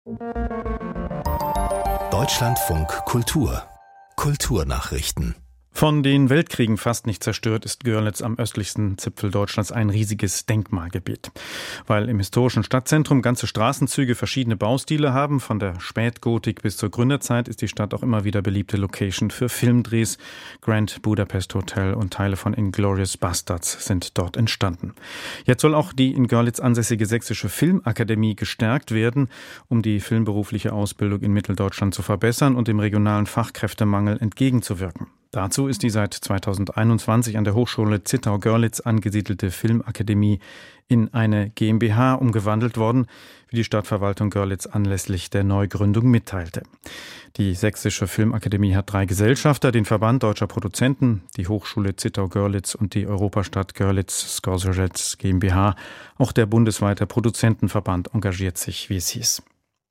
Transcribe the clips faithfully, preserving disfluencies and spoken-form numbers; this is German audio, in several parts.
Deutschlandfunk Kultur. Kulturnachrichten. Von den Weltkriegen fast nicht zerstört ist Görlitz am östlichsten Zipfel Deutschlands ein riesiges Denkmalgebiet. Weil im historischen Stadtzentrum ganze Straßenzüge verschiedene Baustile haben, von der Spätgotik bis zur Gründerzeit, ist die Stadt auch immer wieder beliebte Location für Filmdrehs. Grand Budapest Hotel und Teile von Inglourious Basterds sind dort entstanden. Jetzt soll auch die in Görlitz ansässige Sächsische Filmakademie gestärkt werden, um die filmberufliche Ausbildung in Mitteldeutschland zu verbessern und dem regionalen Fachkräftemangel entgegenzuwirken. Dazu ist die seit zweitausendeinundzwanzig an der Hochschule Zittau-Görlitz angesiedelte Filmakademie in eine GmbH umgewandelt worden, wie die Stadtverwaltung Görlitz anlässlich der Neugründung mitteilte. Die Sächsische Filmakademie hat drei Gesellschafter, den Verband Deutscher Produzenten, die Hochschule Zittau-Görlitz und die Europastadt Görlitz-Scorsese GmbH. Auch der bundesweite Produzentenverband engagiert sich, wie es hieß.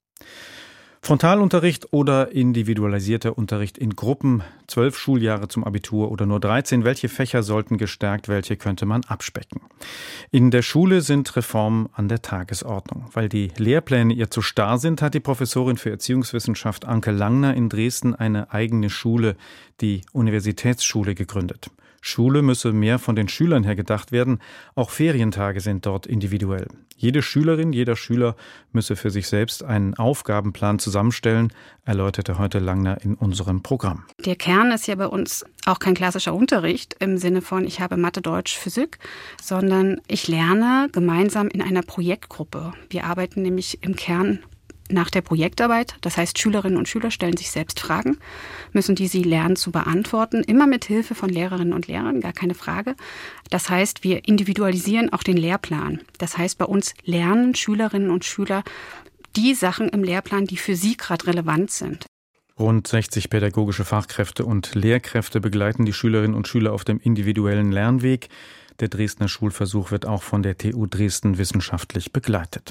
Frontalunterricht oder individualisierter Unterricht in Gruppen, zwölf Schuljahre zum Abitur oder nur dreizehn. Welche Fächer sollten gestärkt, welche könnte man abspecken? In der Schule sind Reformen an der Tagesordnung. Weil die Lehrpläne ihr zu starr sind, hat die Professorin für Erziehungswissenschaft Anke Langner in Dresden eine eigene Schule, die Universitätsschule, gegründet. Schule müsse mehr von den Schülern her gedacht werden. Auch Ferientage sind dort individuell. Jede Schülerin, jeder Schüler müsse für sich selbst einen Aufgabenplan zusammenstellen, erläuterte heute Langner in unserem Programm. Der Kern ist ja bei uns auch kein klassischer Unterricht im Sinne von ich habe Mathe, Deutsch, Physik, sondern ich lerne gemeinsam in einer Projektgruppe. Wir arbeiten nämlich im Kern nach der Projektarbeit. Das heißt, Schülerinnen und Schüler stellen sich selbst Fragen, müssen die sie lernen zu beantworten, immer mit Hilfe von Lehrerinnen und Lehrern, gar keine Frage. Das heißt, wir individualisieren auch den Lehrplan. Das heißt, bei uns lernen Schülerinnen und Schüler die Sachen im Lehrplan, die für sie gerade relevant sind. Rund sechzig pädagogische Fachkräfte und Lehrkräfte begleiten die Schülerinnen und Schüler auf dem individuellen Lernweg. Der Dresdner Schulversuch wird auch von der T U Dresden wissenschaftlich begleitet.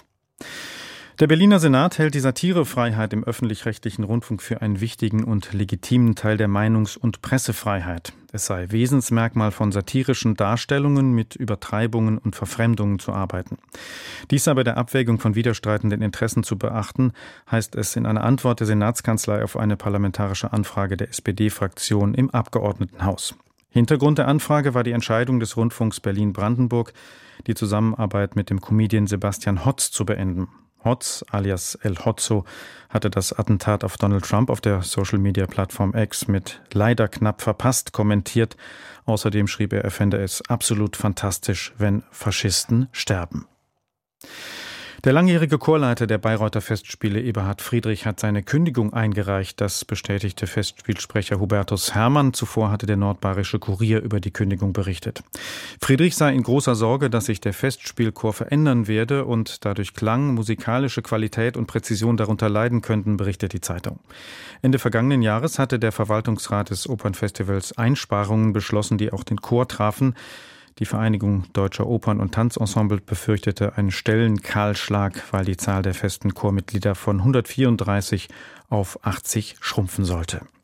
Der Berliner Senat hält die Satirefreiheit im öffentlich-rechtlichen Rundfunk für einen wichtigen und legitimen Teil der Meinungs- und Pressefreiheit. Es sei Wesensmerkmal von satirischen Darstellungen mit Übertreibungen und Verfremdungen zu arbeiten. Dies sei bei der Abwägung von widerstreitenden Interessen zu beachten, heißt es in einer Antwort der Senatskanzlei auf eine parlamentarische Anfrage der S P D-Fraktion im Abgeordnetenhaus. Hintergrund der Anfrage war die Entscheidung des Rundfunks Berlin-Brandenburg, die Zusammenarbeit mit dem Comedian Sebastian Hotz zu beenden. Hotz, alias El Hotzo, hatte das Attentat auf Donald Trump auf der Social-Media-Plattform X mit leider knapp verpasst kommentiert. Außerdem schrieb er, er fände es absolut fantastisch, wenn Faschisten sterben. Der langjährige Chorleiter der Bayreuther Festspiele, Eberhard Friedrich, hat seine Kündigung eingereicht. Das bestätigte Festspielsprecher Hubertus Herrmann. Zuvor hatte der Nordbayerische Kurier über die Kündigung berichtet. Friedrich sei in großer Sorge, dass sich der Festspielchor verändern werde und dadurch Klang, musikalische Qualität und Präzision darunter leiden könnten, berichtet die Zeitung. Ende vergangenen Jahres hatte der Verwaltungsrat des Opernfestivals Einsparungen beschlossen, die auch den Chor trafen. Die Vereinigung Deutscher Opern- und Tanzensemble befürchtete einen Stellenkahlschlag, weil die Zahl der festen Chormitglieder von hundertvierunddreißig auf achtzig schrumpfen sollte.